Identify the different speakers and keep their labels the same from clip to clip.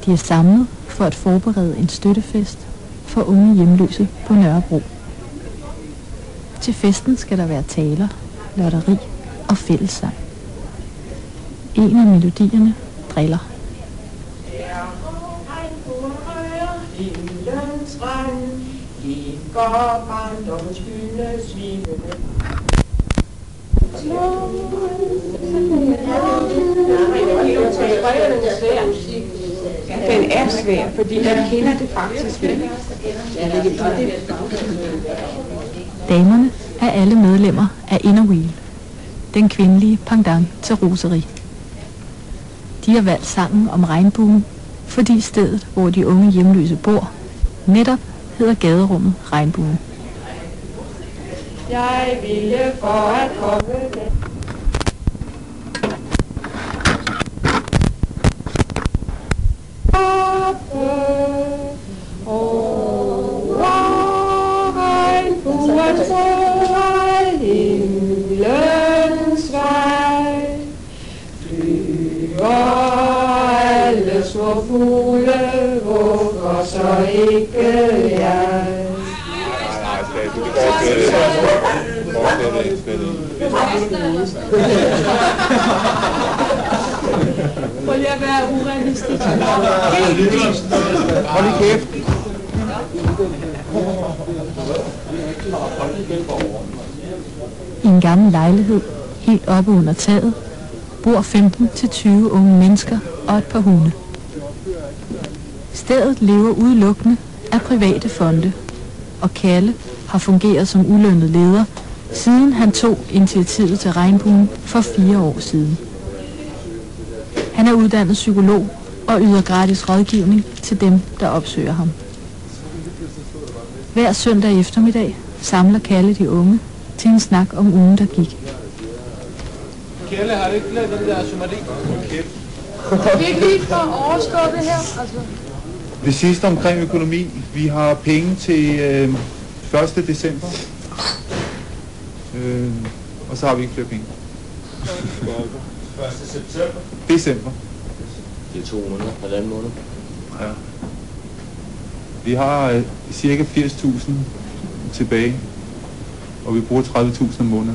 Speaker 1: De er samlet for at forberede en støttefest for unge hjemløse på Nørrebro. Til festen skal der være taler, lotteri og fællessang. En af melodierne driller.
Speaker 2: Den er svær, fordi man kender det faktisk ikke.
Speaker 1: Damerne er alle medlemmer af Inner Wheel, den kvindelige pendant til Roseri. De har valgt sangen om regnbuen, fordi stedet, hvor de unge hjemløse bor, netop hedder gaderummet Regnbuen.
Speaker 2: Jeg ville for at komme med.
Speaker 3: Små fugle, hvorfor så ikke jeg?
Speaker 2: Prøv lige at være urealistisk.
Speaker 4: Hold lige kæft.
Speaker 1: I en gammel lejlighed, helt oppe under taget, bor 15-20 unge mennesker og et par hunde. Stedet lever udelukkende af private fonde, og Kalle har fungeret som ulønnet leder, siden han tog initiativet til Regnbuen for 4 år siden. Han er uddannet psykolog og yder gratis rådgivning til dem, der opsøger ham. Hver søndag eftermiddag samler Kalle de unge til en snak om ugen, der gik.
Speaker 4: Kalle, har du ikke lavet den der somali?
Speaker 2: Vi ikke lige for at overstå det her? Altså.
Speaker 4: Det sidste omkring økonomi. Vi har penge til 1. december. Og så har vi ikke flere penge.
Speaker 5: 1. september?
Speaker 4: December.
Speaker 5: Det er 2 måneder, 1,5 måned.
Speaker 4: Ja. Vi har cirka 80.000 tilbage, og vi bruger 30.000 om måneden.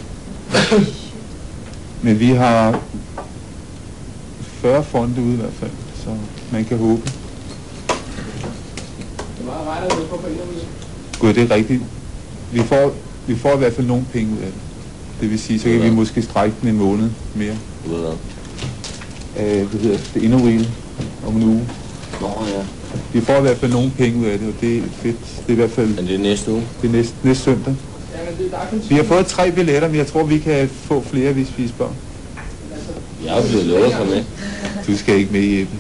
Speaker 4: Men vi har 40 fonde ude i hvert fald, så man kan håbe.
Speaker 5: Hvor meget regner du på Inner Wheel?
Speaker 4: Gud, det er rigtigt. Vi får i hvert fald nogle penge ud af det. Det vil sige, så kan vi måske strække den en måned mere. Hvad hedder det? Inner Wheel om en uge.
Speaker 5: Nå ja.
Speaker 4: Vi får i hvert fald nogle penge ud af det, og det er fedt. Det er i hvert fald...
Speaker 5: Men det er næste uge?
Speaker 4: Det er næste søndag. Vi har fået 3 billetter, men jeg tror, vi kan få flere, hvis vi spørger.
Speaker 5: Jeg er blevet lovet at komme med.
Speaker 4: Du skal ikke med i Jeppe.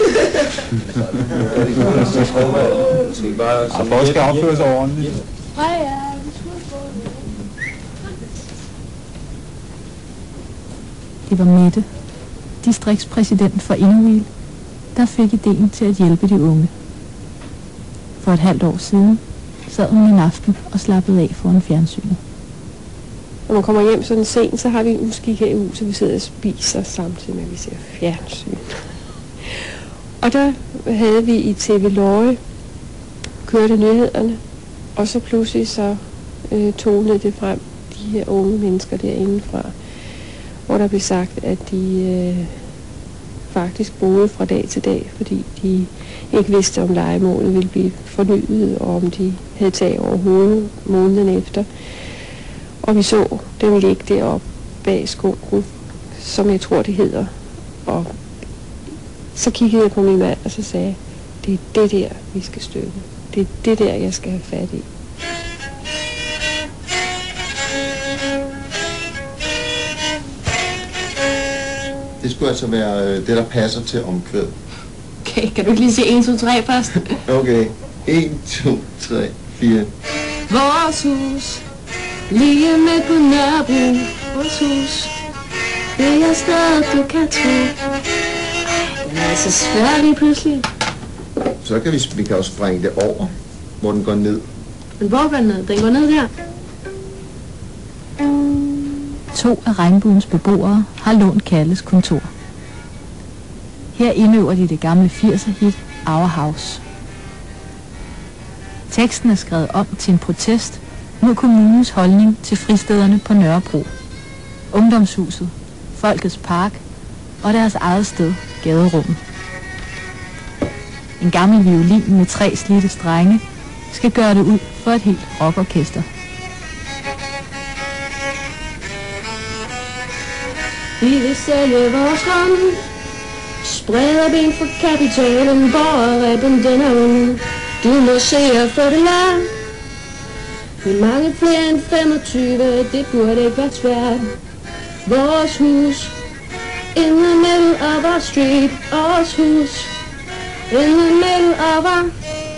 Speaker 4: Folk skal opføre sig ordentligt.
Speaker 1: Det var Mette, distriktspræsident for Inner Wheel, der fik ideen til at hjælpe de unge. For et halvt år siden sad hun en aften og slappede af foran fjernsynet.
Speaker 6: Når man kommer hjem sådan sent, så har vi en uskik her i huset, vi sidder og spiser samtidig med, at vi ser fjernsyn. Og der havde vi i TV Løje, kørte nyhederne, og så pludselig så tonede det frem, de her unge mennesker derindefra, hvor der blev sagt, at de faktisk boede fra dag til dag, fordi de ikke vidste, om lejemålet ville blive fornyet, og om de havde tag over hovedet måneden efter. Og vi så dem ligge deroppe bag skunken, som jeg tror, det hedder. Og så kiggede jeg på min mand, og så sagde jeg, det er det der, vi skal støtte. Det er det der, jeg skal have fat i.
Speaker 7: Det skulle altså være det, der passer til omkvæd.
Speaker 6: Okay, kan du ikke lige se 1, 2, 3 først?
Speaker 7: Okay. 1, 2, 3, 4.
Speaker 6: Vores hus, lige midt på Nørrebro. Vores hus, det er stedet, du kan tro. Den er så svær lige pludselig.
Speaker 7: Så kan vi kan også springe det over, hvor den går ned.
Speaker 6: Men hvor går den ned? Den går ned der.
Speaker 1: 2 af Regnbuens beboere har lånt Kalles kontor. Her indøver de det gamle 80'er-hit Our House. Teksten er skrevet om til en protest mod kommunens holdning til fristederne på Nørrebro, Ungdomshuset, Folkets Park og deres eget sted, Gaderummet. En gammel violin med 3 slidte strenge skal gøre det ud for et helt rockorkester.
Speaker 8: Vi vil sælge vores hånd, spreder ben for kapitalen, borgerretten den er ond. Du må se og få det lært. Vi mange flere end 25, det burde ikke være svært. Vores hus, in the middle of our street. Vores hus, in the middle of our...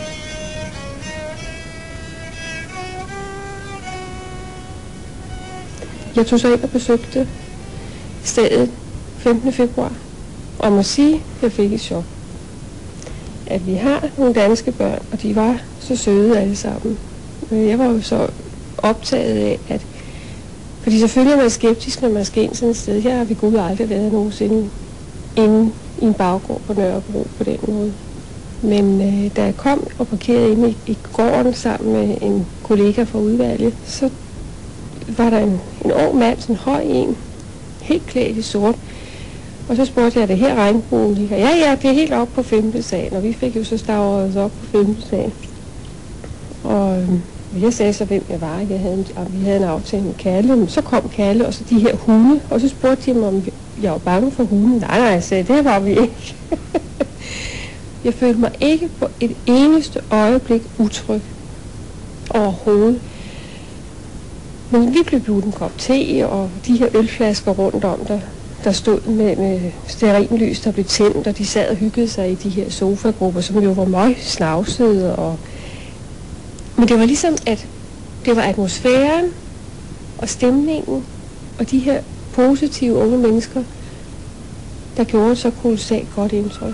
Speaker 6: Jeg tog så ind og besøgte stedet 15. februar, og jeg må sige, at jeg fik et chok. At vi har nogle danske børn, og de var så søde alle sammen. Men jeg var jo så optaget af, at... Fordi selvfølgelig er man skeptisk, når man skal ind sådan et sted. Her har vi gud aldrig været nogensinde inde i en baggård på Nørrebro på den måde. Men da jeg kom og parkerede inde i gården sammen med en kollega fra udvalget, så var der en ung mand, sådan en høj en, helt klædt i sort. Og så spurgte jeg, det her regnbuen ligger. Ja, det er helt oppe på 5. sal, og vi fik jo så stavret os op på 5. sal. Og jeg sagde så, hvem jeg var. Vi havde en aftale med Kalle, men så kom Kalle, og så de her hunde, og så spurgte de mig, om jeg var bange for hunden. Nej, jeg sagde, det var vi ikke. Jeg følte mig ikke på et eneste øjeblik utryg overhovedet. Men vi blev budt en kop te, og de her ølflasker rundt om, der stod med stearinlys, der blev tændt, og de sad og hyggede sig i de her sofagrupper, som jo var meget snavsede. Men det var ligesom, at det var atmosfæren og stemningen og de her positive unge mennesker, der gjorde så kolossalt godt indtryk.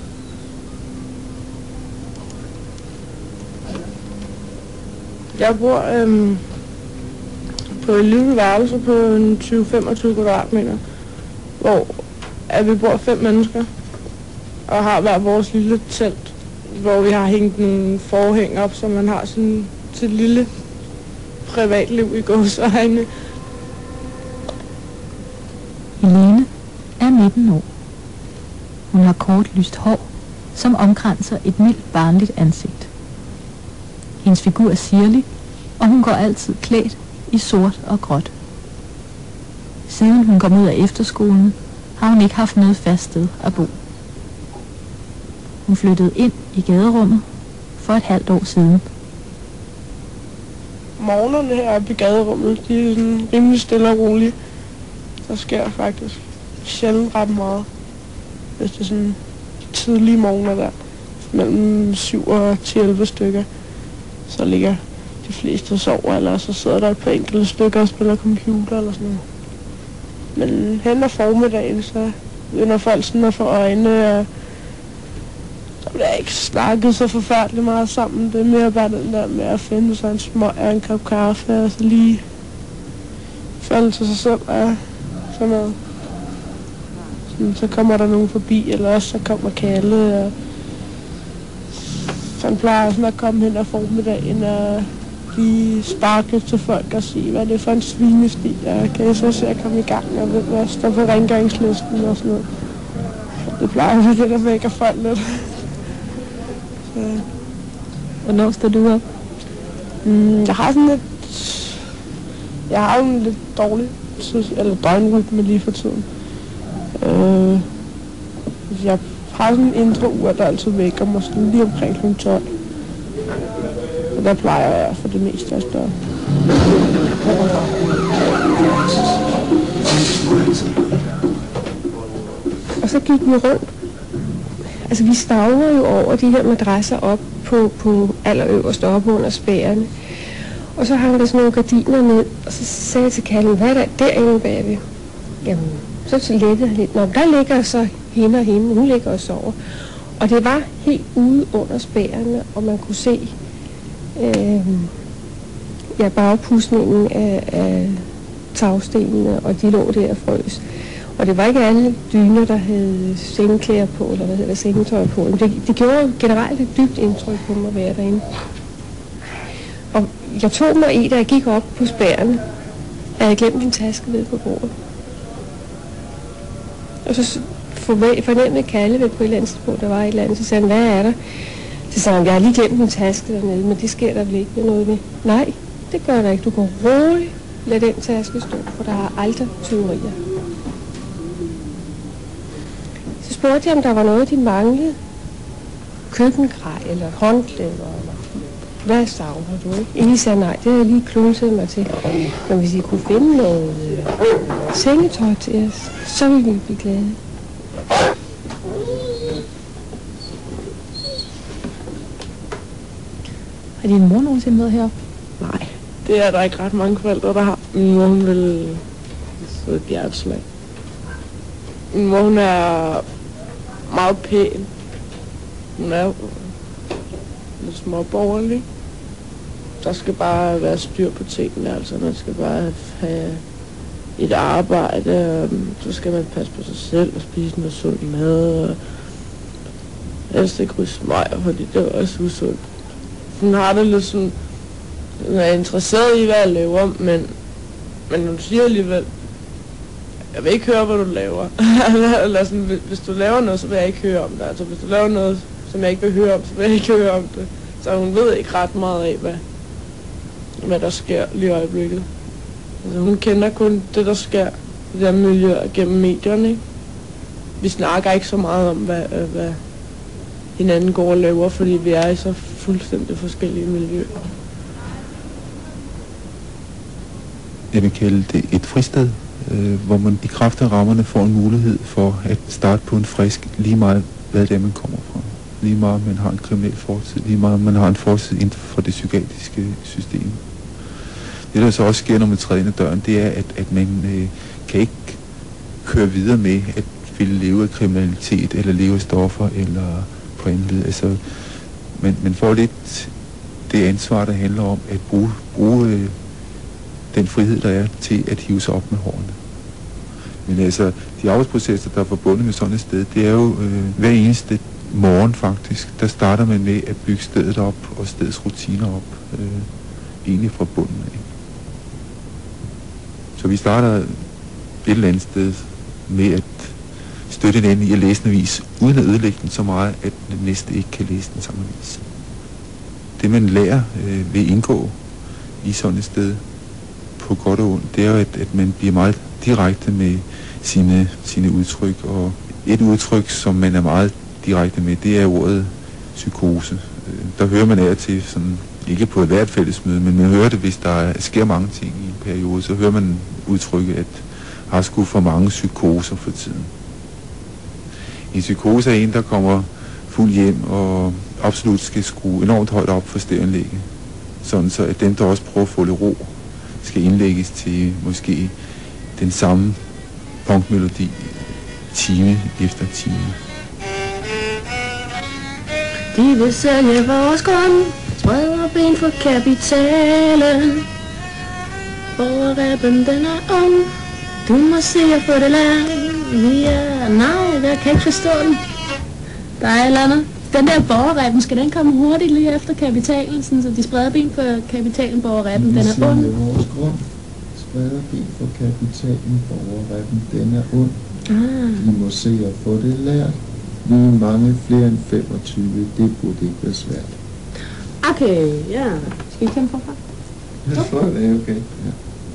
Speaker 2: Jeg bor på et lille værelse på en 20-25 kvadratmeter, hvor vi bor 5 mennesker og har hver vores lille telt, hvor vi har hængt nogle forhæng op, så man har sådan sit lille privatliv i gåseøjne.
Speaker 1: Helene er 19 år. Hun har kort lyst hår, som omkranser et mildt barnligt ansigt. Hendes figur er sirlig, og hun går altid klædt i sort og gråt. Siden hun kom ud af efterskolen, har hun ikke haft noget fast sted at bo. Hun flyttede ind i Gaderummet for et halvt år siden.
Speaker 2: Morgenerne heroppe i Gaderummet, de er sådan rimelig stille og rolige. Der sker faktisk sjældent ret meget, hvis det er sådan tidlige morgener der, mellem 7 og 10-11 stykker. Så ligger de fleste og sover, eller så sidder der et par enkelte stykker og spiller computer eller sådan noget. Men hen ad formiddagen, så begynder folk sådan at få øjne, og så bliver ikke snakket så forfærdeligt meget sammen. Det er mere bare den der med at finde sig en smøg og en kop kaffe, og så lige falde til sig selv og sådan noget. Så kommer der nogen forbi, eller også så kommer Kalle, og han plejer sådan at komme hen ad formiddagen og lige sparke til folk og sige, hvad det er for en svinestil, og kan jeg så se at komme i gang, og hvad står på rengøringslisten og sådan noget. Det plejer så det, der vækker folk lidt. Så.
Speaker 1: Hvornår står du op?
Speaker 2: Jeg har en lidt dårlig døgnrytme lige for tiden. Jeg har sådan en indre ur, der altid vækker mig sådan lige omkring kl. 12. Og der plejer jeg for det meste at stå.
Speaker 6: Og så gik vi rundt. Altså vi stavrer jo over de her madrasser op på allerøverst oppe under spærene. Og så hang der sådan nogle gardiner ned, og så sagde jeg til Kalle, hvad er der derinde bagved? Jamen, så lettede han lidt. Nå, der ligger så hende og hende, hun ligger og sover. Og det var helt ude under spærene, og man kunne se bagpudsningen af tagstenene, og de lå der og frøs. Og det var ikke alle dyner, der havde sengeklæder på, eller hvad hedder det, sengetøj på. Men det gjorde generelt et dybt indtryk på mig at være derinde. Og jeg tog mig i, da jeg gik op på spærrene, at jeg glemte min taske ved på bordet. Og så fornemmede Kalle ved på et eller andet tidspunkt, der var et eller andet, så sagde han, hvad er der? Så sagde han, jeg har lige glemt min taske dernede, men det sker der vel ikke med noget ved. Nej, det gør der ikke. Du går roligt, lad den taske stå, for der er aldrig tyverier. Så spurgte jeg, om der var noget, de manglede. Køkkengrej eller håndklæder eller hvad savner du, ikke? Egentlig sagde nej, det har jeg lige klunset mig til. Men hvis I kunne finde noget sengetøj til os, så ville vi blive glade.
Speaker 1: Har din mor nogensinde været heroppe?
Speaker 2: Nej, det er der ikke ret mange forældre, der har. Min mor, hun vil få et hjerteslag. Min mor, hun er meget pæn. Hun er lidt småborgerlig. Der skal bare være styr på tingene, altså man skal bare have et arbejde, så skal man passe på sig selv og spise noget sund mad, og helst ikke ryge smøger, fordi det er også usundt. Hun har det lidt sådan, hun er interesseret i, hvad jeg laver, men hun siger alligevel, jeg vil ikke høre, hvad du laver. Eller sådan, hvis du laver noget, så vil jeg ikke høre om det. Altså hvis du laver noget, som jeg ikke vil høre om, så vil jeg ikke høre om det. Så hun ved ikke ret meget af, hvad der sker lige i øjeblikket. Altså hun kender kun det, der sker i det her miljø gennem medierne, ikke? Vi snakker ikke så meget om, hvad hinanden går og laver, fordi vi er i så fuldstændig forskellige miljøer.
Speaker 4: Jeg vil kalde det et fristed, hvor man i kraft af rammerne får en mulighed for at starte på en frisk, lige meget hvad det er, man kommer fra. Lige meget man har en kriminel fortid, lige meget man har en fortid inden for det psykiatriske system. Det der så også sker, når man træder ind ad døren, det er, at man kan ikke køre videre med at ville leve af kriminalitet, eller leve af stoffer, eller på anden led. Altså, man får lidt det ansvar, der handler om at bruge den frihed, der er til at hive sig op med hårene. Men altså, de arbejdsprocesser, der er forbundet med sådan et sted, det er jo hver eneste morgen faktisk, der starter man med at bygge stedet op og stedets rutiner op, egentlig fra bunden af. Så vi starter et eller andet sted med at støtte den i at læse en avis, uden at ødelægge den så meget, at den næste ikke kan læse den samme avis. Det man lærer ved at indgå i sådan et sted, på godt og ondt, det er jo, at man bliver meget direkte med sine udtryk, og et udtryk, som man er meget direkte med, det er ordet psykose. Der hører man af til, sådan, ikke på et hvert fællesmøde, men man hører det, hvis der sker mange ting i en periode, så hører man udtrykket, at har sgu for mange psykoser for tiden. En psykose er en, der kommer fuld hjem og absolut skal skrue enormt højt op for stereoanlægget, sådan så at dem, der også prøver at få lidt ro, skal indlægges til måske den samme punkmelodi time efter time.
Speaker 8: De vil sælge vores grund, spreder ben for kapitalen. Borgerrappen den er om, du må se at få det lært. Nej, jeg kan ikke forstå den. Der er et eller andet. Den der borgerrappen, skal den komme hurtigt lige efter kapitalen, sådan, så de spreder ben for kapitalen, borgerrappen, den er ond.
Speaker 7: Vores grund spreder ben for kapitalen, borgerrappen, den er ond. De må se at få det lært. Vi er mange flere end 25, det burde ikke være svært.
Speaker 8: Okay, ja. Skal vi kæmpe forfra?
Speaker 7: Jeg tror, det er okay. Ja.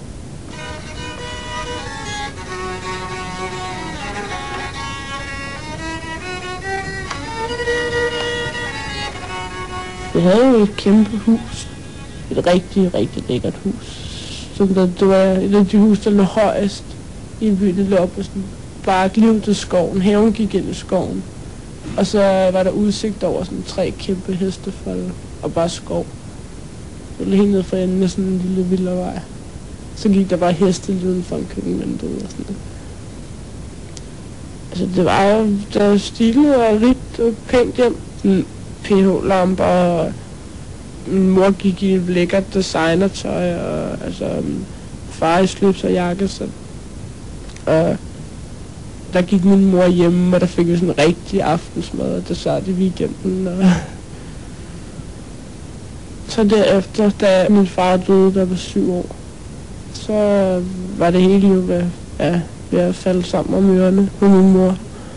Speaker 2: Vi havde jo et kæmpe hus. Et rigtig, rigtig lækkert hus. Så det var et af de hus, der lå højest i en by. Det lå op på sådan bare gliv til skoven. Haven gik ind i skoven. Og så var der udsigt over sådan 3 kæmpe hestefolde og bare skov. Det var helt ned for enden af sådan en lille vildervej. Så gik der bare hestelyden fra en køkkenvindue og sådan noget. Altså det var jo, der var stilet og rigt og pænt hjem. PH-lamper, og min mor gik i lækkert designertøj, og altså far i slips og jakke, så der gik min mor hjemme, og der fik vi sådan en rigtig aftensmad og dessert i weekenden. Og så derefter, da min far døde, der var 7 år, så var det hele jo ved at falde sammen om ørerne på min mor.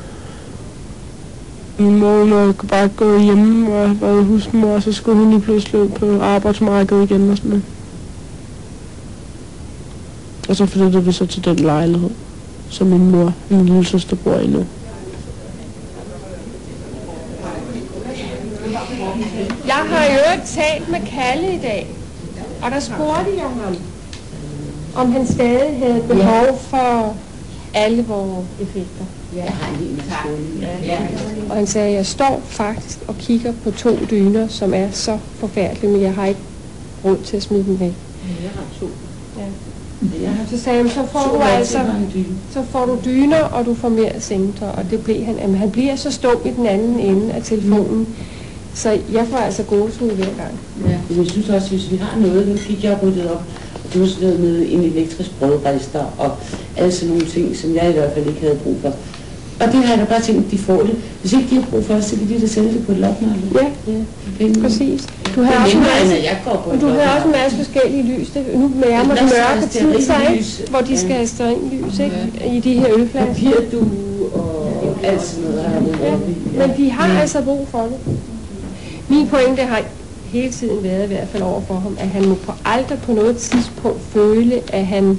Speaker 2: Min mor kunne bare gå hjemme og være husmor, og så skulle hun lige pludselig ud på arbejdsmarkedet igen og sådan noget. Og så flyttede vi så til den lejlighed, som min mor og min lille søster bor i nu.
Speaker 6: Jeg har jo ikke talt med Kalle i dag, og der spurgte jeg ham, om han stadig havde behov for alle vores effekter. Og han sagde, at jeg står faktisk og kigger på 2 dyner, som er så forfærdelige, men jeg har ikke råd til at smide dem væk.
Speaker 3: Jeg har 2.
Speaker 6: Ja. Så sagde han, så får du dyner, og du får mere sengetøj, og det blev han. Men han bliver så stum i den anden ende af telefonen, så jeg får altså gåsehud hver gang.
Speaker 3: Ja, men jeg synes også, hvis vi har noget, nu fik jeg ryddet op, og det var sådan noget med en elektrisk brødrester, og alle sådan nogle ting, som jeg i hvert fald ikke havde brug for. Og det har jeg da bare tænkt, at de får det. Hvis ikke de har brug for, så kan de da sælge det på et lopmarked.
Speaker 6: Ja, præcis. Du har også en masse forskellige lys. Nu nærmer det mørke tid sig, ikke? Hvor de skal have stearinlys, ikke? I de her ølflasker.
Speaker 3: Papirdue og alt sådan noget, der har været.
Speaker 6: Men de har altså brug for det. Min pointe har hele tiden været, i hvert fald over for ham, at han må aldrig på noget tidspunkt føle, at han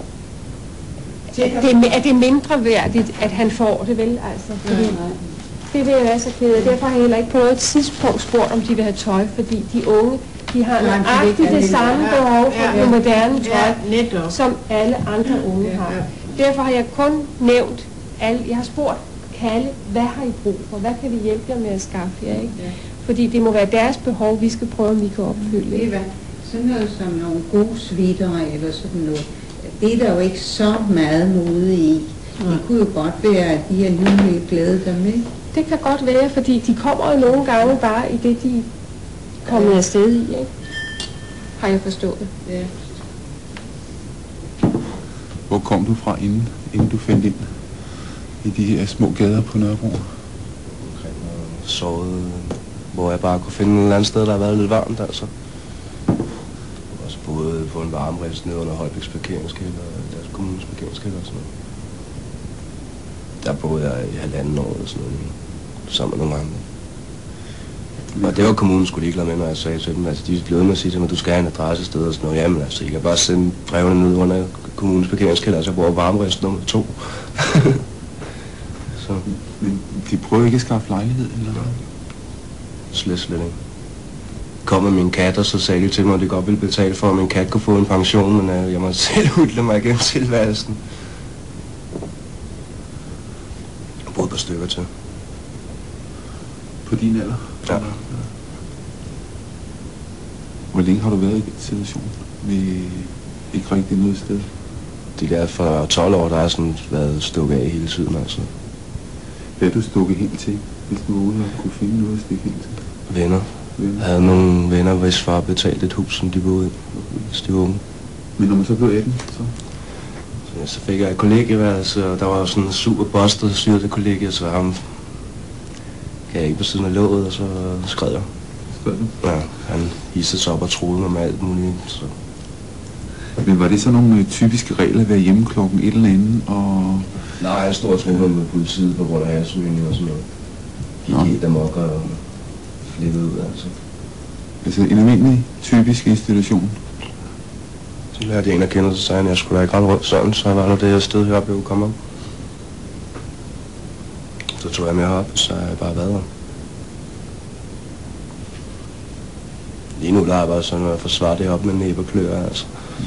Speaker 6: at det er mindre værdigt, at han får det, vel, altså. Fordi det vil jeg være så ked af. Derfor har jeg heller ikke på noget tidspunkt spurgt, om de vil have tøj, fordi de unge, de har nøjagtigt det samme behov for det moderne tøj, som alle andre unge har. Derfor har jeg kun nævnt, jeg har spurgt Kalle, hvad har I brug for? Hvad kan vi hjælpe jer med at skaffe jer, ikke? Fordi det må være deres behov, vi skal prøve, om vi kan opfylde.
Speaker 9: Det er sådan noget som nogle gode sweater eller sådan noget. Det er der jo ikke så meget mode i. Det kunne jo godt være, at de er lige glade der med.
Speaker 6: Det kan godt være, fordi de kommer jo nogle gange bare i det, de er kommet afsted i, ikke? Har jeg forstået.
Speaker 9: Ja.
Speaker 4: Hvor kom du fra, inden du fandt ind i de her små gader på Nørrebro?
Speaker 5: Omkring sovet, hvor jeg bare kunne finde et eller andet sted, der har været lidt varmt, altså. Og så boede på en varmerest nede under Holbæks parkeringskælder, deres kommunens parkeringskælder og sådan noget. Der boede jeg i 1,5 år eller sådan noget, sammen med nogle andre. Og det var kommunen skulle ligeglad med, når jeg sagde til dem. Altså, de blev med at sige til mig, at du skal have en adresse sted og sådan noget. Jamen altså, I kan bare sende brevene ned under kommunens parkeringskælder, så jeg bor varmerest nummer 2. Så.
Speaker 4: Men de prøver ikke at skaffe lejlighed, eller hvad?
Speaker 5: Slet ikke. Kom med min kat, og så sagde de til mig, at de godt ville betale for, at min kat kunne få en pension, men jeg måtte selv udlade mig igennem tilværelsen. Jeg boede på stykker til.
Speaker 4: På din alder?
Speaker 5: Ja.
Speaker 4: Hvor længe har du været i den situation? Ikke rigtig noget sted?
Speaker 5: De der for 12 år, der har sådan været stukket af hele tiden, altså.
Speaker 4: Hvad er du stukket helt til, hvis du var ude og kunne finde noget at stikke helt til?
Speaker 5: Venner. Jeg havde nogle venner, hvis far betalte et hus, som de boede i, hvis de var unge.
Speaker 4: Men når man så blev 18,
Speaker 5: så fik jeg et kollegieværelse, og der var sådan en super boss, der styrede det kollegie, så ham gav jeg ikke på siden af låget, og så skred jeg.
Speaker 4: Skred du?
Speaker 5: Ja, han hissede sig op og troede mig med alt muligt, så.
Speaker 4: Men var det så nogle typiske regler at være hjemme klokken et eller andet, og...
Speaker 5: Nej, jeg stod og troede med politiet på grund af hashmygning og sådan noget. Gik helt amok og flippede ud, altså.
Speaker 4: Altså en almindelig, typisk institution?
Speaker 5: Så lærte jeg en at kende, så sagde han, at jeg skulle da ikke rende rundt sådan, så var der det sted her blev kommet op. Så tog jeg med herop, så har jeg bare været her. Lige nu der er jeg bare sådan at forsvare det op med næb og klør, altså.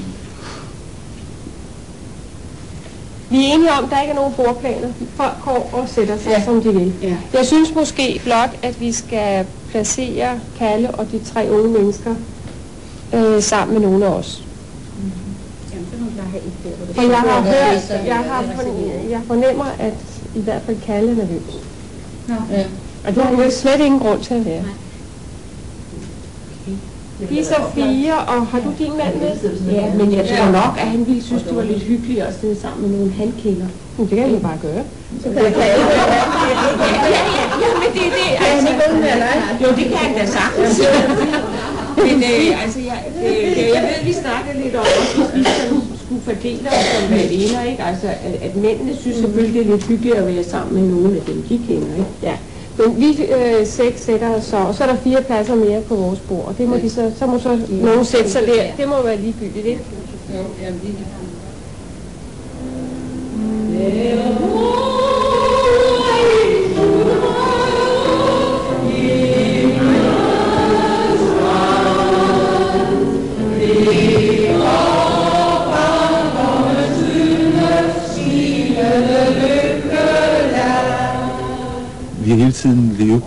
Speaker 6: Vi er enige om, at der ikke er nogen bordplaner. Folk går og sætter sig, som de vil.
Speaker 9: Ja.
Speaker 6: Jeg synes måske blot, at vi skal placere Kalle og de 3 unge mennesker sammen med nogle af os.
Speaker 9: Jamen, så må der have et bord.
Speaker 6: For jeg fornemmer, at i hvert fald Kalle er nervøs.
Speaker 9: Nå. Ja.
Speaker 6: Og det har jo slet ingen grund til at være.
Speaker 9: Okay.
Speaker 6: De er så 4, og har du din mand med?
Speaker 8: Ja, men jeg tror nok, at han ville synes, det var lidt hyggeligt at sidde sammen med nogle han kender.
Speaker 6: Det kan han jo bare gøre.
Speaker 8: Så kan jeg ja, men det altså, jo, det kan han da sagtens. Men altså, jeg ved, vi snakker lidt om, hvis vi skulle fordele os som veninder, ikke? Altså, at mændene synes selvfølgelig, det er lidt hyggeligt at være sammen med nogen af dem, de kender, ikke?
Speaker 6: Ja. Men vi 6 sætter os så, og så er der 4 pladser mere på vores bord, og det må de så må så nogen sætte sig der. Det må være ligegyldigt, ikke?
Speaker 9: Jo, jamen det
Speaker 4: Vi har hele tiden levet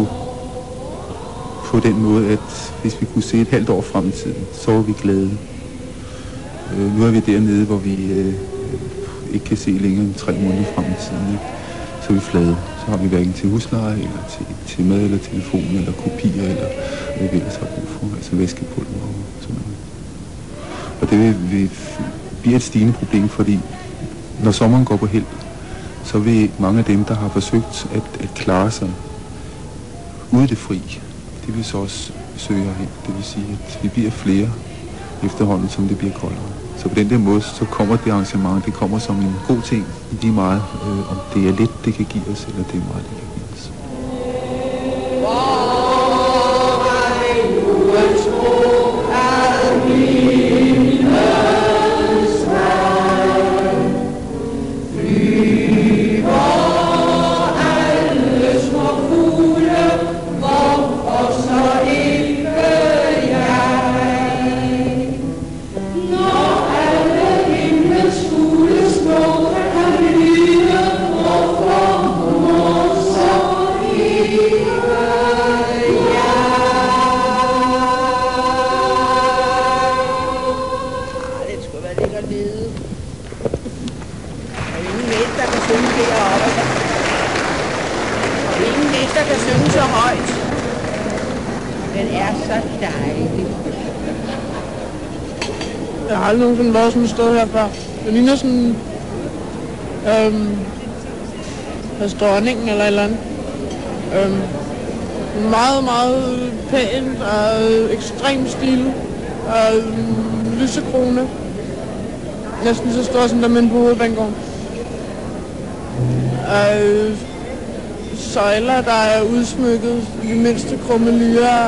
Speaker 4: på den måde, at hvis vi kunne se et halvt år frem i tiden, så var vi glade. Nu er vi dernede, hvor vi ikke kan se længere end 3 måneder frem i tiden. Ikke? Så er vi flade. Så har vi hverken til husleje, eller til mad, eller telefon, eller kopier, eller hvad vi ellers har brug for. Altså væskepulver og sådan noget. Og det vil blive et stigende problem, fordi når sommeren går på held, så vil mange af dem, der har forsøgt at klare sig ude det fri, de vil så også søge herhen. Det vil sige, at vi bliver flere efterhånden, som det bliver koldere. Så på den der måde, så kommer det arrangement, det kommer som en god ting, lige meget om det er lidt, det kan give os, eller det er meget, det kan give os.
Speaker 2: Jeg har aldrig nogensinde været sådan et sted her før. Det ligner sådan restauranten eller et eller andet. Meget, meget pænt og ekstrem stil og lysekrone. Næsten så stor som der mænd på Hovedbanegården. Søjler, der er udsmykket, de mindste krummelyrer.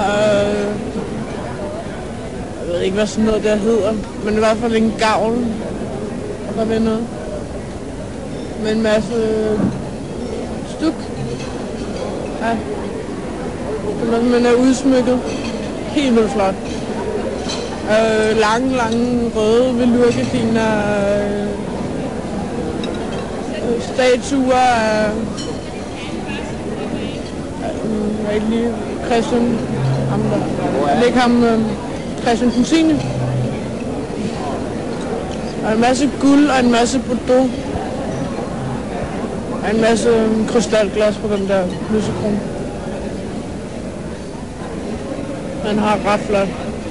Speaker 2: Jeg ved ikke, hvad sådan noget der hedder, men i hvert fald en gavl, der ved noget. Med en masse stuk. Ja. Men er udsmykket. Helt vildt flot. Lange røde velurgardiner. Statuer af Christian. Ikke ham. Christian Puccini. Og en masse guld og en masse Bordeaux. Og en masse krystalglas på den der lysekrone. Han har ret flot.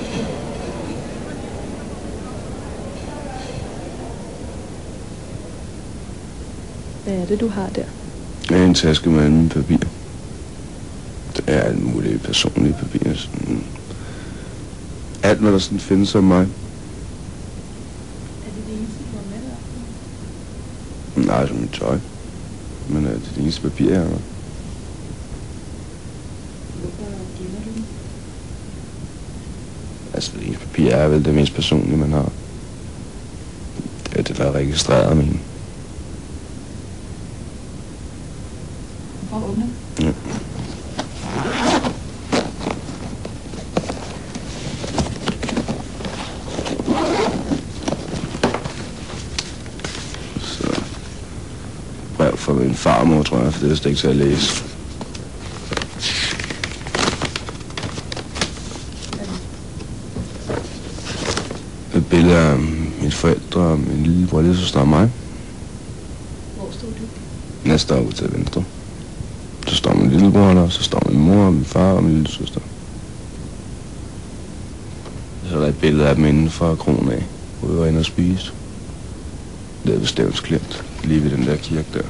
Speaker 6: Hvad er det, du har der?
Speaker 5: Det er en taske med anden papir. Det er alt muligt personlige papirer. Sådan alt, hvad der sådan findes om mig.
Speaker 1: Er det det eneste, du har med dig?
Speaker 5: Nej, som mit tøj. Men det er det eneste papir, jeg har.
Speaker 1: Hvorfor gemmer du den?
Speaker 5: Altså, det eneste papir er vel det mest personlige, man har. Det er det, der er registreret med.
Speaker 1: For at åbne?
Speaker 5: Ja. Brev fra min farmor, tror jeg, for det er vist ikke til at læse. Et billede af mine forældre og min lillebror, lillesøster og mig.
Speaker 1: Hvor stod du?
Speaker 5: Næste år til venstre. Så står min lillebror der, så står min mor og min far og min lillesøster. Så er der et billede af dem inden for kronen af, hvor vi var inde og spise. Det er ved Stævns Klint, lige ved den der kirke der.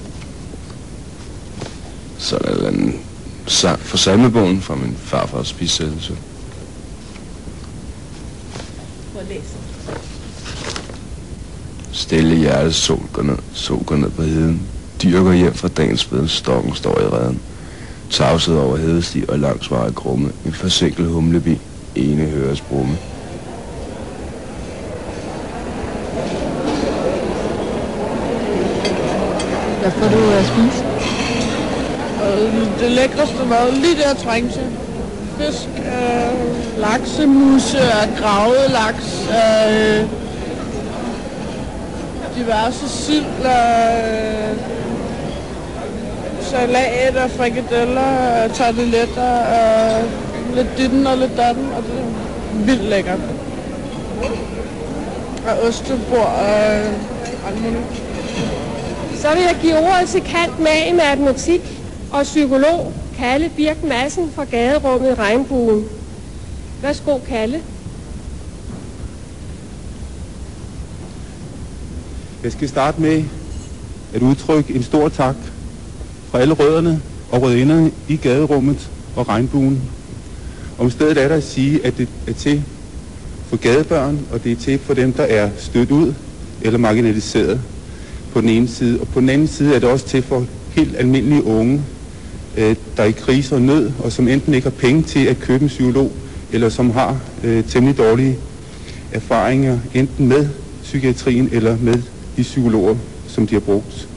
Speaker 5: Så er der en sang fra salmebogen fra min farfars bisættelse. Stille hjertes sol går ned på heden. Dyr går hjem fra dagens bed, stokken står i reden. Tavset over hedesti og langs veje grumme. En forsinket humlebi, ene høres brumme.
Speaker 1: Hvad får du at spise?
Speaker 2: Det lækreste mad, lige der træng til. Fisk, laksemuse og gravet laks, diverse sild, salat og frikadeller, tarteletter, lidt ditten og lidt datten, og det er vildt lækkert. Og ostebord og alt muligt.
Speaker 6: Så vil jeg give ordet til cand. mag i matematik og psykolog Kalle Birk Madsen fra gaderummet Regnbuen. Værsgo, Kalle.
Speaker 10: Jeg skal starte med at udtrykke en stor tak fra alle rødderne og rødinderne i gaderummet og Regnbuen. Om stedet er der at sige, at det er til for gadebørn, og det er til for dem, der er stødt ud eller marginaliseret på den ene side. Og på den anden side er det også til for helt almindelige unge, der er i krise og nød, og som enten ikke har penge til at købe en psykolog, eller som har temmelig dårlige erfaringer, enten med psykiatrien eller med de psykologer, som de har brugt.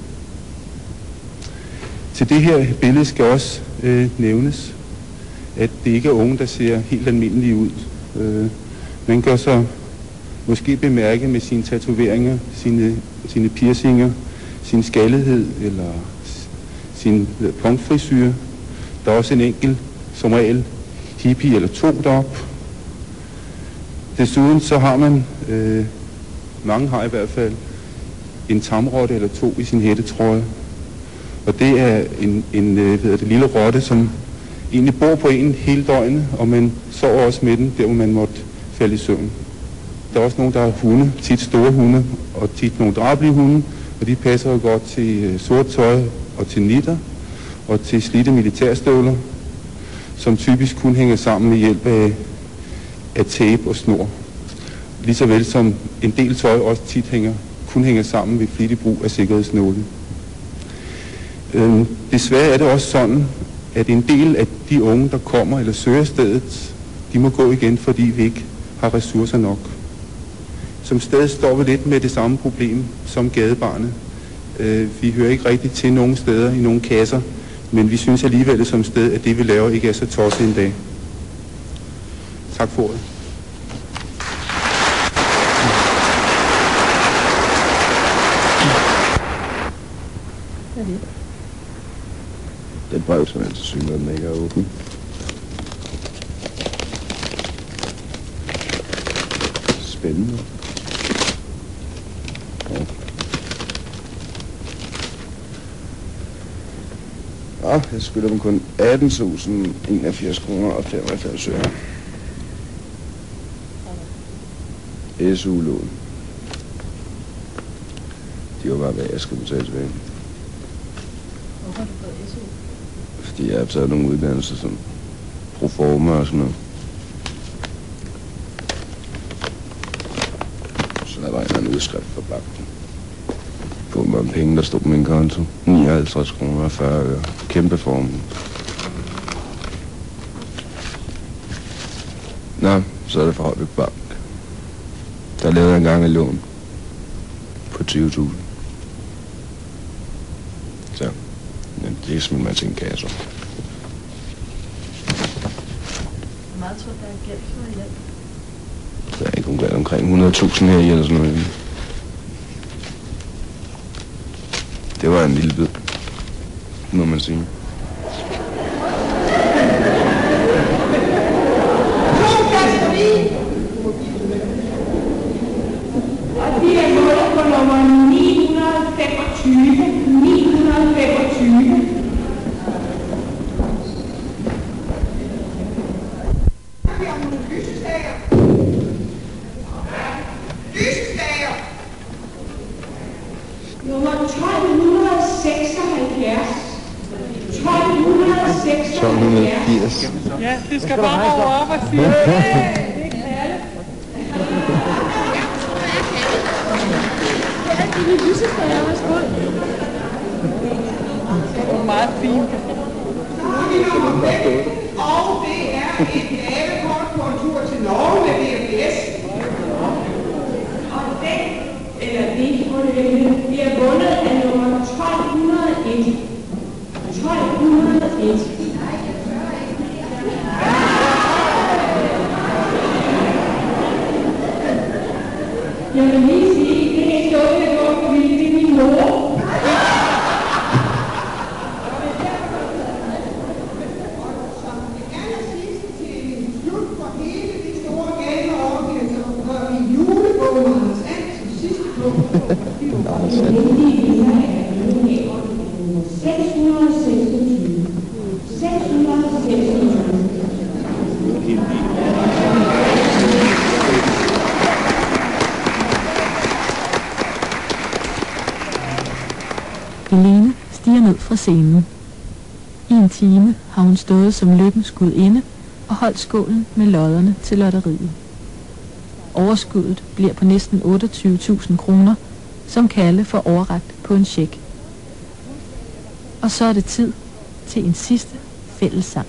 Speaker 10: Til det her billede skal også nævnes, at det ikke er unge, der ser helt almindelige ud. Man gør så måske bemærke med sine tatoveringer, sine piercinger, sin skaldighed eller sin punktfrisyre. Der er også en enkelt, som regel, hippie eller to deroppe. Desuden så har man, mange har i hvert fald, en tamrotte eller to i sin hættetrøje. Og det er en lille rotte, som egentlig bor på en hele døgnet, og man sover også med den, der hvor man måtte falde i søvn. Der er også nogle, der har hunde, tit store hunde, og tit nogle drabelige hunde, og de passer jo godt til sort tøj og til nitter, og til slidte militærstøvler, som typisk kun hænger sammen med hjælp af tape og snor. Ligesåvel som en del tøj også tit kun hænger sammen ved flittig brug af sikkerhedsnåle. Desværre er det også sådan, at en del af de unge, der kommer eller søger stedet, de må gå igen, fordi vi ikke har ressourcer nok. Som sted står vi lidt med det samme problem som gadebarnet. Vi hører ikke rigtigt til nogen steder i nogle kasser, men vi synes alligevel som sted, at det vi laver ikke er så tosset en dag. Tak for ordet.
Speaker 5: Det brev, som jeg til synligheden ikke er åben. Spændende. Ja, jeg skylder dem kun 18.081 kroner og 95 øre. SU-lån. De var bare, hvad jeg skulle betale tilbage.
Speaker 1: Hvorfor har du fået SU?
Speaker 5: Fordi jeg har taget nogle uddannelser som proforma og sådan noget. Så der var en anden udskrift fra banken. På hvor mange penge, der stod på min konto. 59 kroner og 40 øre. Kæmpe formue. Nå, så er det for Holbæk Bank. Der lavede jeg engang et lån på 20.000. Så, men det er simpelthen til en kasse.
Speaker 1: Hvor meget tror du, der er gæld for hjælp?
Speaker 5: Der er ikke nogen galt omkring 100.000 her i eller sådan noget. Det var en lille bid, må man sige.
Speaker 11: Og det er målet på nummer 925. 925.
Speaker 7: 1280.
Speaker 2: Ja, det skal bare over op og sige, hey, det er Kalle.
Speaker 6: Det er altid de lysestager, der skal ud.
Speaker 2: Det er meget fint.
Speaker 11: Og det er et gavekort på en tur til Norge med DFS. Og den, eller det, bliver vundet af nummer 1201. 1201. Jeg vil lige sige, det er stået, jeg går på vildt, det er min mor.
Speaker 1: Helene stiger ned fra scenen. I en time har hun stået som lykkens gudinde og holdt skålen med lodderne til lotteriet. Overskuddet bliver på næsten 28.000 kroner, som Kalle får overrakt på en check. Og så er det tid til en sidste fællessang.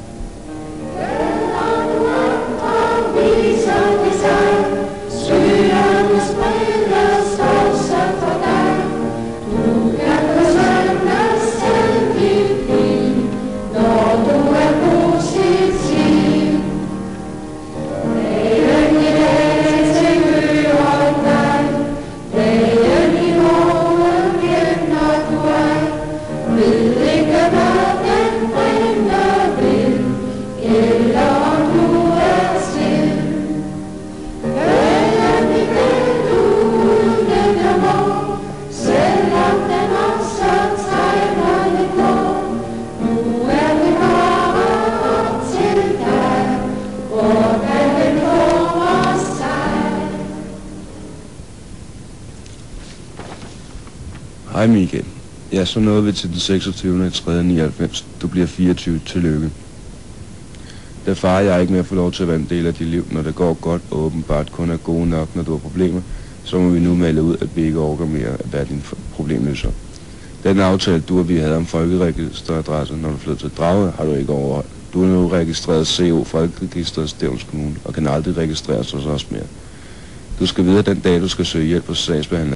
Speaker 5: Hej Michael. Ja, så nåede vi til den 26.3.99. Du bliver 24. Tillykke. Da far og jeg ikke mere får lov til at være en del af dit liv, når det går godt og åbenbart kun er gode nok, når du har problemer, så må vi nu melde ud, at vi ikke orker mere at være din problemløser. Den aftale, du og vi havde om folkeregisteradresse, når du flyttede til Drage, har du ikke overholdt. Du er nu registreret CO Folkeregisteret Stevns Kommune og kan aldrig registreres hos os mere. Du skal vide, at den dag, du skal søge hjælp hos sagsbehandler.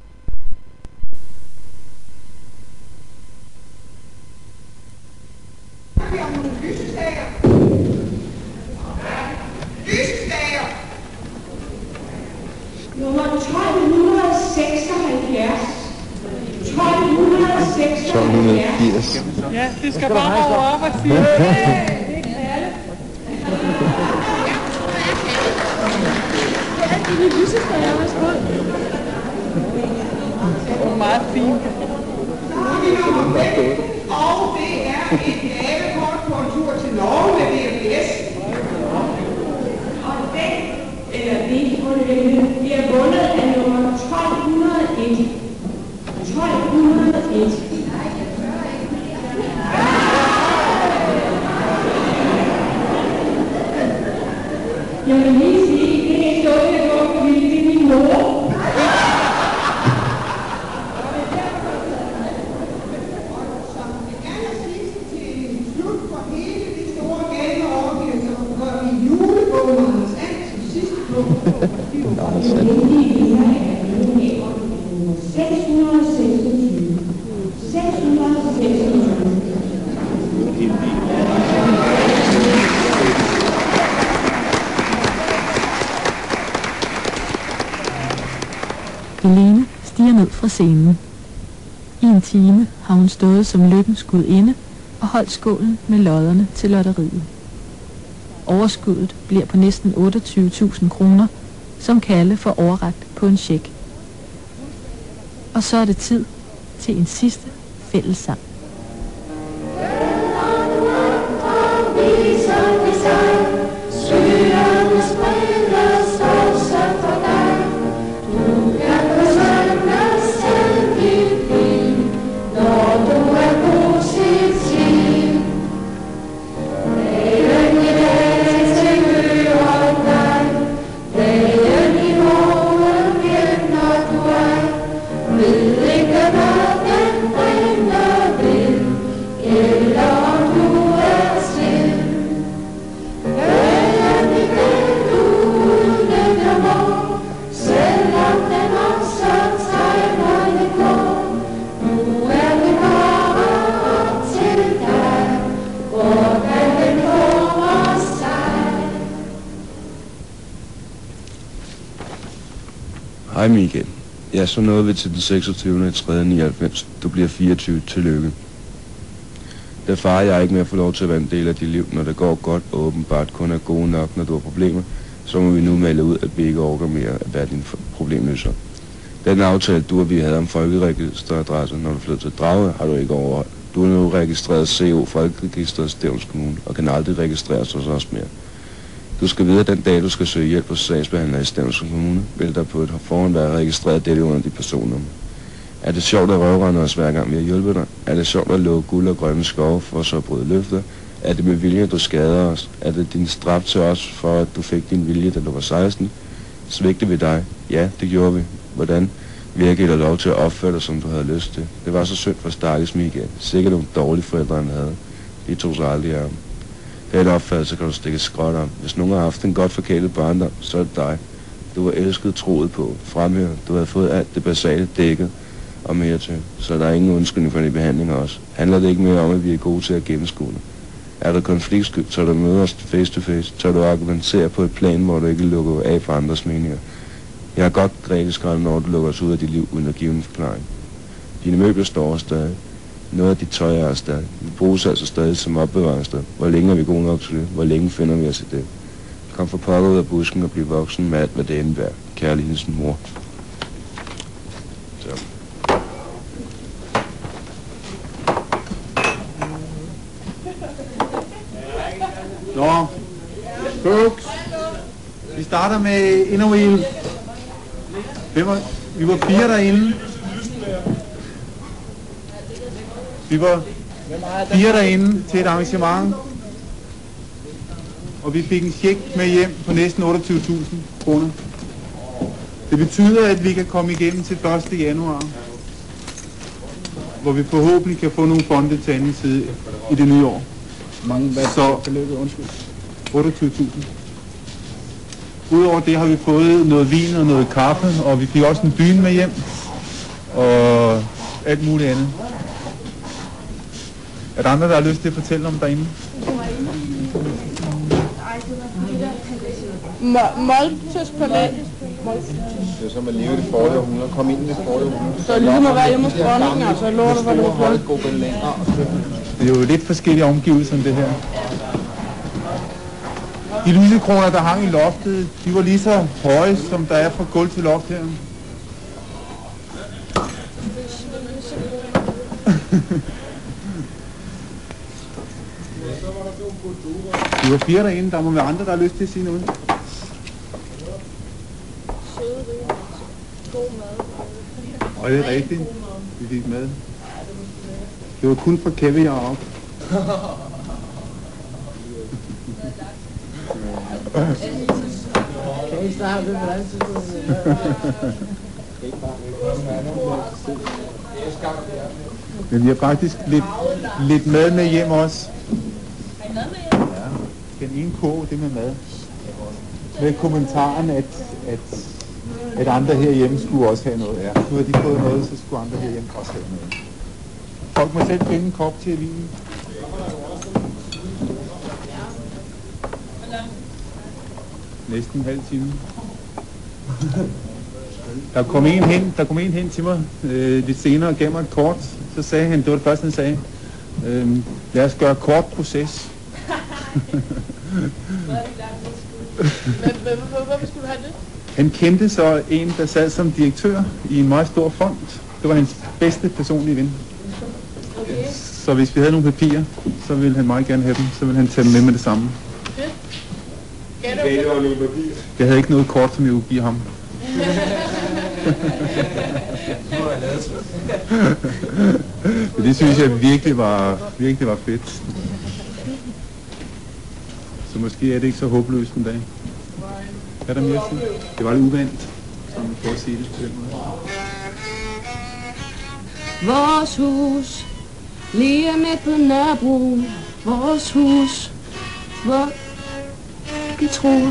Speaker 11: Nummer 1276. 1276.
Speaker 2: Ja, det skal bare over op og sige, hey, det er Kalle.
Speaker 6: Det er altid de lysestager, der skal ud.
Speaker 2: Det er meget fint.
Speaker 11: Og det er et gavekort på en tur til Norge med DFS. Og den, eller det, bliver vundet af nummer 1201. 1201. Jeg vil lige sige, det er stået, jeg går på vildt, det er min mor.
Speaker 1: Helene stiger ned fra scenen. I en time har hun stået som lykkens gudinde og holdt skålen med lodderne til lotteriet. Overskuddet bliver på næsten 28.000 kroner, som Kalle får overrakt på en check. Og så er det tid til en sidste fællessang.
Speaker 5: Hej Michael. Ja, så nåede vi til den 26.3.99. Du bliver 24. Tillykke. Da far og jeg ikke mere får lov til at være en del af dit liv, når det går godt og åbenbart kun er gode nok, når du har problemer, så må vi nu melde ud, at vi ikke orker mere at være din problemløser. Den aftale, du og vi havde om folkeregisteradresse, når du flyttede til Drage, har du ikke overholdt. Du er nu registreret CO Folkeregisteret i Stevns Kommune og kan aldrig registreres hos os mere. Du skal vide, at den dag, du skal søge hjælp hos sagsbehandler i Stevns Kommune, vil der på et forhånd være registreret dette under dit personnummer. Er det sjovt at røvrende os hver gang vi har hjulpet dig? Er det sjovt at love guld og grønne skove for så at bryde løfter? Er det med vilje, du skader os? Er det din straf til os for, at du fik din vilje, da du var 16? Svigte vi dig? Ja, det gjorde vi. Hvordan? Vi har givet dig lov til at opføre dig, som du havde lyst til. Det var så synd for stakkels Michael. Sikkert nogle dårlige forældre, han havde. De tog sig aldrig af ham. Den opfattelse kan du stikke skråt om. Hvis nogen har haft en godt forkælet barndom, så er det dig. Du var elsket, troet på, fremhørt. Du havde fået alt det basale dækket og mere til. Så der er ingen undskyldning for din behandling af os. Handler det ikke mere om, at vi er gode til at gennemskue det? Er der konfliktsky, så du møder os face to face, så du argumenterer på et plan, hvor du ikke lukker af for andres meninger. Jeg har godt græket når du lukker os ud af dit liv uden at give en forklaring. Dine møbler står stadig. Noget af dit tøj er stadig. Vi bruges altså stadig som opbevaringssted. Hvor længe er vi gode nok til det? Hvor længe finder vi os i det? Kom for pokker ud af busken og bliv voksen med alt, hvad det indebærer. Kærlighedens mor. Så.
Speaker 12: Nå, folks. Vi starter med Inner Wheel. Vi var 4 derinde. Vi var 4 derinde til et arrangement. Og vi fik en check med hjem på næsten 28.000 kroner. Det betyder, at vi kan komme igennem til 1. januar. Hvor vi forhåbentlig kan få nogle fonde til anden side i det nye år. Så 28.000. Udover det har vi fået noget vin og noget kaffe, og vi fik også en dyne med hjem, og alt muligt andet. Er der andre, der har lyst til at fortælle om derinde?
Speaker 2: Moltes palæ.
Speaker 7: Det er som at leve i det forrige århundrede. Kom ind i det forrige århundrede.
Speaker 2: Så ligesom at være hjemme hos dronningen, altså lort, hvor det var flot.
Speaker 12: Det er jo lidt forskellige omgivelser end det her. De lysekroner, der hang i loftet, de var lige så høje, som der er fra gulv til loft her. Vi var 4 derinde, der må være andre, der har lyst til at sige noget. Og det er rigtigt. Vi fik mad. Det var kun for Kevin heroppe.
Speaker 3: Kan I starte med altid?
Speaker 12: Men vi har faktisk lidt mad med hjem også.
Speaker 11: Er I mad med hjem?
Speaker 12: Ja, den ene kog, det med mad. Med kommentaren, at andre herhjemme skulle også have noget. Ja. Nu har de fået noget, så skulle andre herhjemme også have noget. Folk må selv finde en kop til vinen. Næsten en halv time. Der kom en hen til mig lidt senere og gav mig et kort. Så sagde han, det var det første han sagde, lad os gøre kort proces.
Speaker 2: Hvorfor skulle du have det?
Speaker 12: Han kendte så en, der sad som direktør i en meget stor fond. Det var hans bedste personlige ven.
Speaker 2: Okay.
Speaker 12: Så hvis vi havde nogle papirer, så ville han meget gerne have dem. Så ville han tage dem med det samme. Jeg havde ikke noget kort, som jeg kunne give ham. Det synes jeg virkelig var fedt. Så måske er det ikke så håbløst en dag. Er der mere til? Det var lidt uvandt, som man får at sige det på den måde.
Speaker 8: Vores hus lige midt på Nørrebro. Vores hus, hvor de tror.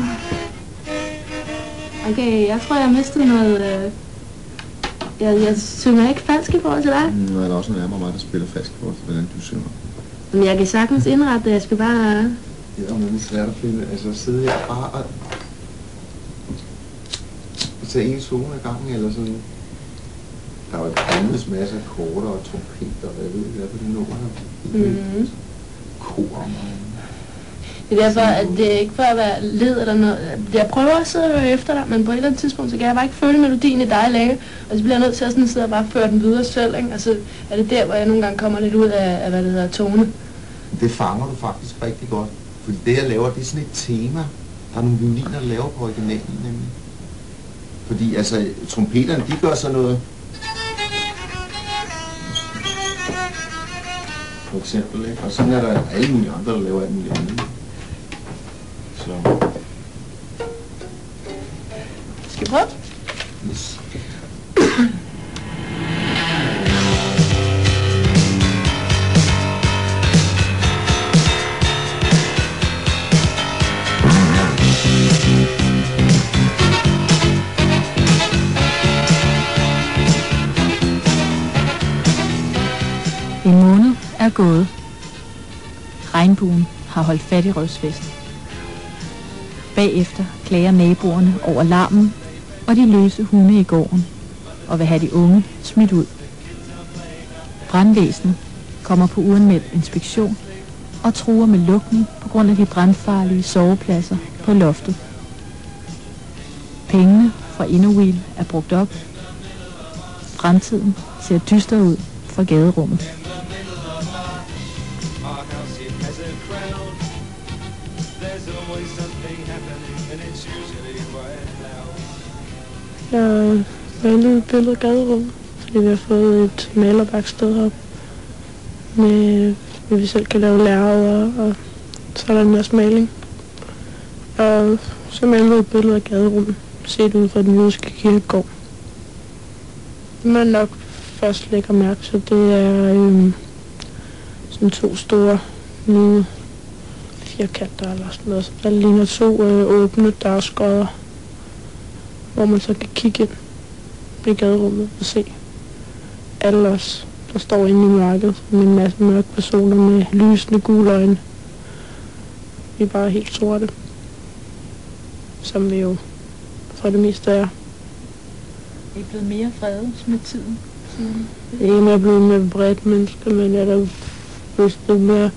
Speaker 8: Okay, jeg tror jeg mistede noget. Jeg synger ikke falsk i forhold til dig.
Speaker 7: Nu er der også nærmere mig, der spiller falsk i forhold til, hvordan du synger.
Speaker 8: Men jeg kan sagtens indrette det, jeg skal bare...
Speaker 7: Det er svært at finde, altså sidde her bare og... tage en tone ad gangen, eller sådan? Der var andet masser af korter og trompeter, hvad ved jeg, på de numre. Kor.
Speaker 2: Det er derfor, at det er ikke for at være led eller noget. Jeg prøver at sidde og høre efter dig, men på et eller andet tidspunkt, så kan jeg bare ikke føle melodien i dig længe. Og så bliver jeg nødt til at sådan sidde og bare føre den videre selv, ikke? Altså, er det der, hvor jeg nogle gange kommer lidt ud af hvad det hedder, tone?
Speaker 7: Det fanger du faktisk rigtig godt. Fordi det, jeg laver, det er sådan et tema. Der er nogle violiner, der laver på originalen, nemlig. Fordi, altså, trompeterne, de gør sådan noget. For eksempel, ikke? Og sådan er der alle mulige andre, der laver alt muligt andet. Så.
Speaker 2: Skal vi prøve?
Speaker 7: Yes.
Speaker 1: En måned er gået. Regnbuen har holdt fat i rødsfesten. Bagefter klager naboerne over larmen og de løse hunde i gården og vil have de unge smidt ud. Brandvæsenet kommer på uanmeldt inspektion og truer med lukning på grund af de brandfarlige sovepladser på loftet. Pengene fra Innowheel er brugt op. Fremtiden ser dyster ud for gaderummet.
Speaker 2: Jeg har malet et billede af gaderummet, fordi vi har fået et malerværksted op, med hvor vi selv kan lave lærreder, og så er der en masse maling. Og så malede jeg et billede af gaderummet, set ud fra den jødiske kirkegård. Det man nok først lægger mærke til, det er sådan 2 store nye firkanter eller sådan noget. Der ligner 2 åbne dørskodder, hvor man så kan kigge ind i gaderummet og se alle os, der står inde i mørket, med en masse mørke personer med lysende gule øjne. Vi er bare helt sorte, som vi jo for det meste er.
Speaker 1: Er I blevet mere fredet med tiden?
Speaker 2: Ikke mere jeg blevet mere bredt menneske, men jeg er da blevet mere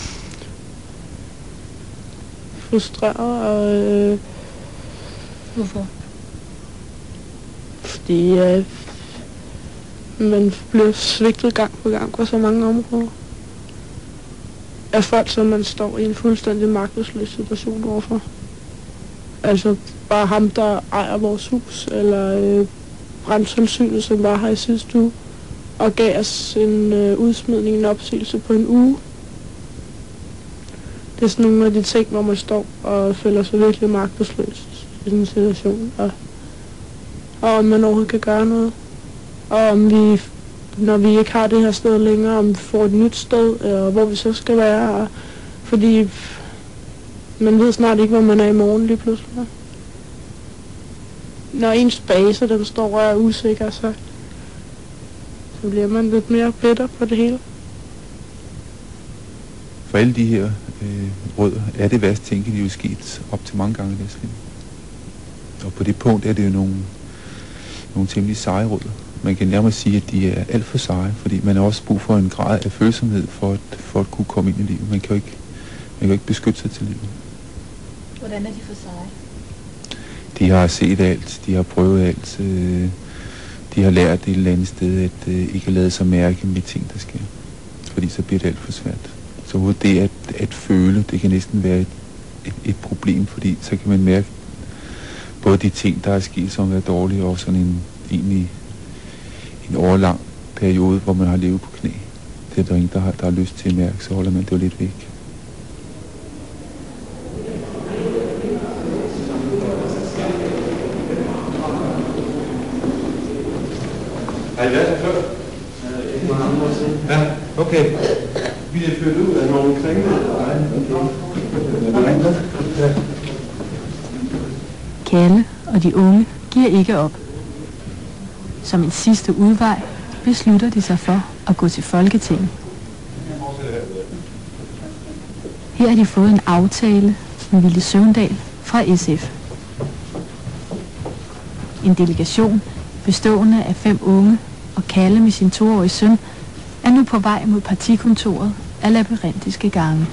Speaker 2: frustreret og
Speaker 1: Hvorfor?
Speaker 2: Fordi man bliver svigtet gang på gang på så mange områder. Af folk, som man står i en fuldstændig magtesløs situation overfor. Altså bare ham, der ejer vores hus, eller brandtilsynet, som var her i sidste uge, og gav os en udsmidning, en opsigelse på en uge. Det er sådan nogle af de ting, hvor man står og føler sig virkelig magtesløs i sådan en situation. Og om man overhovedet kan gøre noget. Og om vi, når vi ikke har det her sted længere, om vi får et nyt sted, og hvor vi så skal være. Fordi man ved snart ikke, hvor man er i morgen lige pludselig. Når ens base, den står og er usikker, så bliver man lidt mere bitter på det hele.
Speaker 4: For alle de her rødder er det værst tænkelige jo sket op til mange gange i deres liv. Og på det punkt er det jo nogle temmelig seje rødder. Man kan nærmest sige, at de er alt for seje, fordi man har også brug for en grad af følsomhed for at kunne komme ind i livet. Man kan jo ikke beskytte sig til livet.
Speaker 1: Hvordan er de for seje?
Speaker 4: De har set alt, de har prøvet alt, de har lært et eller andet sted, at ikke lade sig mærke med ting, der sker. Fordi så bliver det alt for svært. Så det at føle, det kan næsten være et problem, fordi så kan man mærke både de ting, der er sket, som er dårlige, og sådan en overlang periode, hvor man har levet på knæ. Det er der ingen, der har lyst til at mærke, så holder man det jo lidt væk.
Speaker 13: Har I været her før? Ja, okay. Vi er flyttet ud af nogle kringle.
Speaker 1: Kalle og de unge giver ikke op. Som en sidste udvej beslutter de sig for at gå til Folketinget. Her har de fået en aftale med Vilde Søvndal fra SF. En delegation bestående af 5 unge og Kalle med sin 2-årige søn er nu på vej mod partikontoret af labyrintiske gange.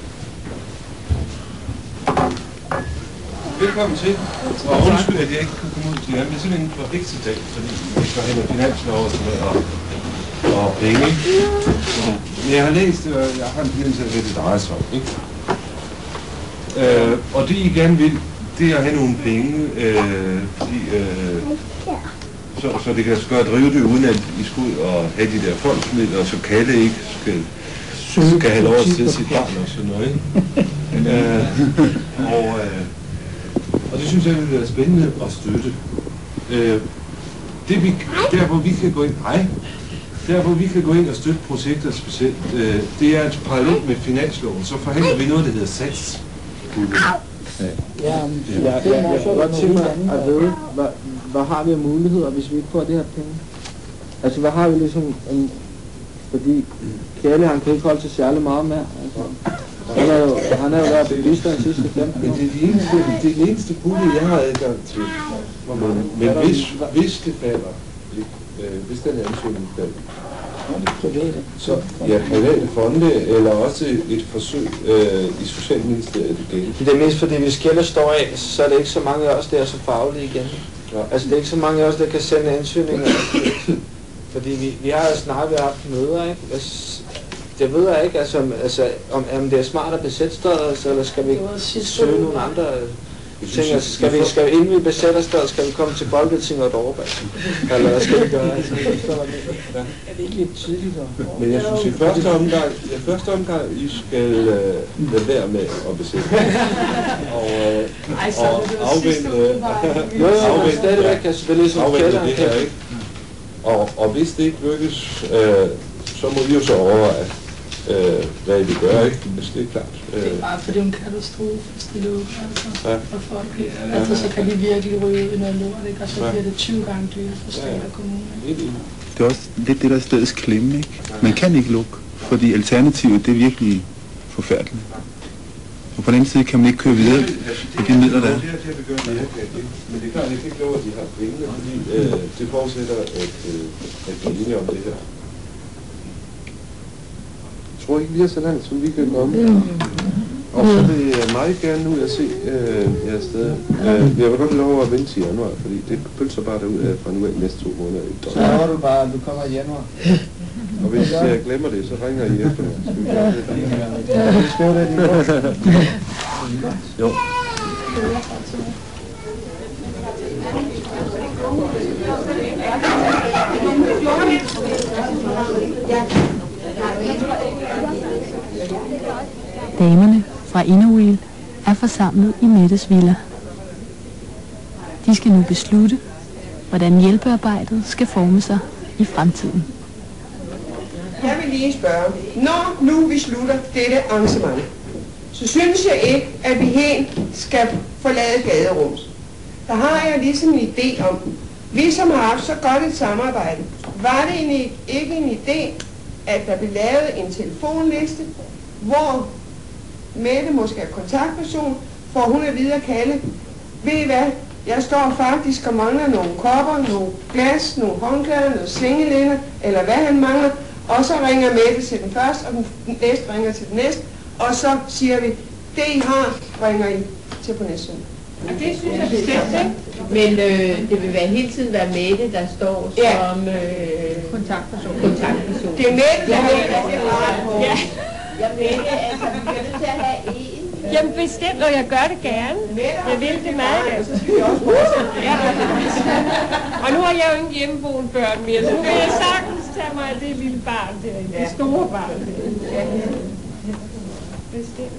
Speaker 13: Velkommen til, og undskyld, at jeg ikke kunne komme ud til jer, men det er simpelthen for vigtigt dag, fordi vi skal have noget finanslov og penge. Men jeg har læst, og jeg har en fornemmelse af, hvad det drejer sig om, ikke? Og det I gerne vil, det er at have nogle penge, fordi, så det kan gøre at drive det, uden at I skal ud og have de der fondsmidler, og så Kalle ikke skal have lov til sit barn og sådan noget, ikke? Og det synes jeg vil være spændende at støtte. Der hvor vi kan gå ind og støtte projekter specielt, det er et parallelt med finansloven, så forhandler vi noget, der hedder sats.
Speaker 14: Jeg kunne godt tænke mig at vide, hvad har vi af muligheder, hvis vi ikke får det her penge? Altså, hvad har vi ligesom, fordi Kjærle, han kan ikke holde til særlig meget mere. Altså, han er jo været bevidst af de sidste 15 år.
Speaker 13: Men det er den eneste pulje, jeg har adgang til. Men hvis det falder, hvis den ansøgning falder, så ja, private fonde, eller også et forsøg i Socialministeriet igen.
Speaker 14: Det er mest fordi, hvis Kjærle står af, så er det ikke så mange af os, der er så faglige igen. Ja. Altså, det er ikke så mange af os, der kan sende ansøgninger. Fordi vi har jo snart haft møder, ikke? Det ved jeg ikke, altså om det er smart at besætte stedet, eller skal vi søge nogle andre ting? Altså, skal vi inden vi besætter stedet, skal vi komme til Folketinget og overbage? Eller hvad skal vi gøre? Altså,
Speaker 2: er det ikke lidt tidligt?
Speaker 13: Men jeg synes, i første omgang I skal lade være med at besætte. Og afvente stadigvæk, altså det er ligesom det her, ikke? Og hvis det ikke lykkes, så må vi jo så overveje, hvad I vil gøre, ikke? Hvis det er klart.
Speaker 2: Det er bare, for det er en katastrofe, hvis det lukker, altså, for folk. Altså, så kan de virkelig ryge i noget lort, ikke? Og så bliver det 20 gange dyrere for stat og kommune.
Speaker 4: Det er også lidt det, der er stedets klemme, ikke? Man kan ikke lukke, fordi alternativet, det er virkelig forfærdeligt. Og på den anden side kan man ikke køre videre med de midler, der er.
Speaker 13: Men det er klart, at jeg kan ikke love, at de har pengene, fordi det forudsætter, at vi er enige om det her. Jeg tror ikke, vi er så langt, som vi kan komme. Og så vil jeg meget gerne ud at se jeres steder. Jeg vil godt have lov at vente til januar, fordi det pølser bare derud af fra nu af næste 2 måneder.
Speaker 14: Så har du bare, at du kommer i januar.
Speaker 13: Og hvis jeg glemmer det, så ringer I efter mig.
Speaker 14: Vi skal jo det i går.
Speaker 13: Jo.
Speaker 1: Damerne fra Inderwheel er forsamlet i Mettes villa. De skal nu beslutte, hvordan hjælpearbejdet skal forme sig i fremtiden.
Speaker 15: Jeg vil lige spørge, når nu vi slutter dette arrangement, så synes jeg ikke, at vi helt skal forlade gaderums. Der har jeg ligesom en idé om, vi som har haft så godt et samarbejde, var det ikke en idé, at der blev lavet en telefonliste, hvor Mette måske er kontaktperson, for hun er videre kalde. Ved I hvad? Jeg står faktisk og mangler nogle kopper, nogle glas, nogle håndklæder, noget sengelinder, eller hvad han mangler. Og så ringer Mette til den første, og den næste ringer til den næste. Og så siger vi, det I har, ringer I til på næste søndag.
Speaker 16: Og det synes jeg bestemt, ikke? Men det vil hele tiden være Mette, der står som kontaktperson.
Speaker 15: Det er Mette, der
Speaker 16: Ja. Jeg mener, altså, vi bliver nødt til at have en.
Speaker 6: Jamen bestemt, og jeg gør det gerne. Jeg vil det meget gerne. Og nu har jeg jo ikke hjemmeboende børn mere, så nu vil jeg sagtens tage mig af det lille barn derinde. Det store barn derinde. Bestemt.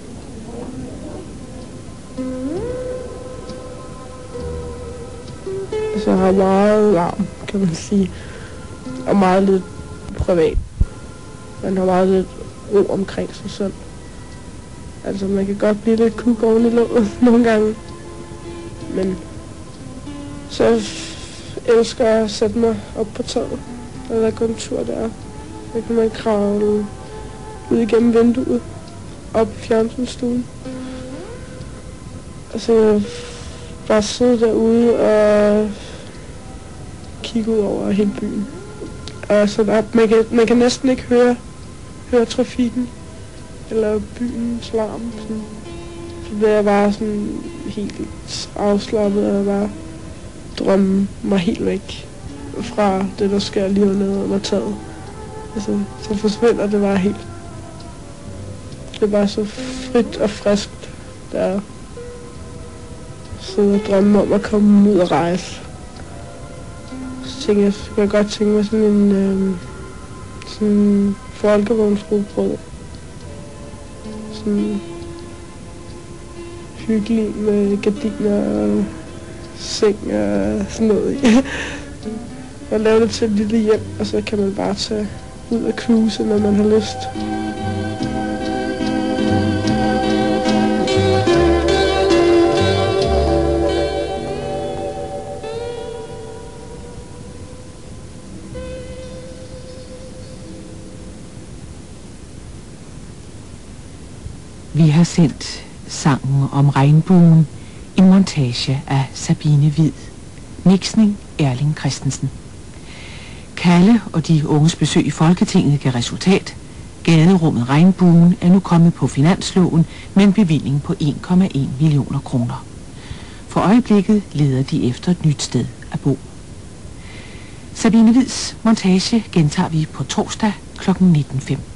Speaker 2: Så jeg har meget larm, kan man sige. Og meget lidt privat. Man har meget lidt ro omkring sig selv. Altså, man kan godt blive lidt kuk oven i låget nogle gange. Men så elsker jeg at sætte mig op på taget. Eller gå en tur der. Så kan man kravle ud igennem vinduet. Op i fjernsynsstuen. Altså, bare sidde derude og kigge ud over hele byen. Og så man kan næsten ikke høre trafikken eller byens larm. Sådan. Så det er bare sådan helt afslappet og bare drømme mig helt væk fra det, der sker lige nede under taget. Altså, så forsvinder det bare helt. Det er bare så frit og friskt, der sidder og drømme om at komme ud og rejse. Så tænker jeg, så kan jeg godt tænke mig sådan en sådan folkevognsrugbrød. Sådan hyggelig med gardiner og seng og sådan noget i. Og lave det til et lille hjem, og så kan man bare tage ud og cruise, når man har lyst.
Speaker 17: Vi har sendt sangen om regnbuen, en montage af Sabine Hvid. Mixning Erling Christensen. Kalle og de unges besøg i Folketinget gav resultat. Gaderummet Regnbuen er nu kommet på finansloven med en bevilling på 1,1 millioner kroner. For øjeblikket leder de efter et nyt sted at bo. Sabine Hvids montage gentager vi på torsdag kl. 19:05.